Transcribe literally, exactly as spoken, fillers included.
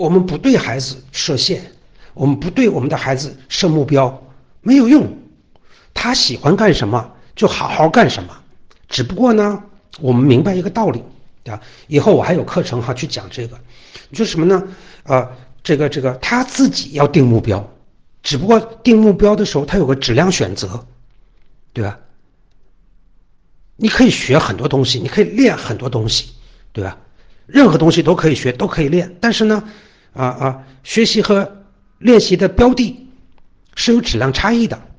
我们不对孩子设限，我们不对我们的孩子设目标，没有用。他喜欢干什么就好好干什么。只不过呢，我们明白一个道理，对吧？以后我还有课程哈去讲这个，就是什么呢？呃，这个这个他自己要定目标，只不过定目标的时候他有个质量选择，对吧？你可以学很多东西，你可以练很多东西，对吧？任何东西都可以学，都可以练，但是呢，啊啊，学习和练习的标的是有质量差异的。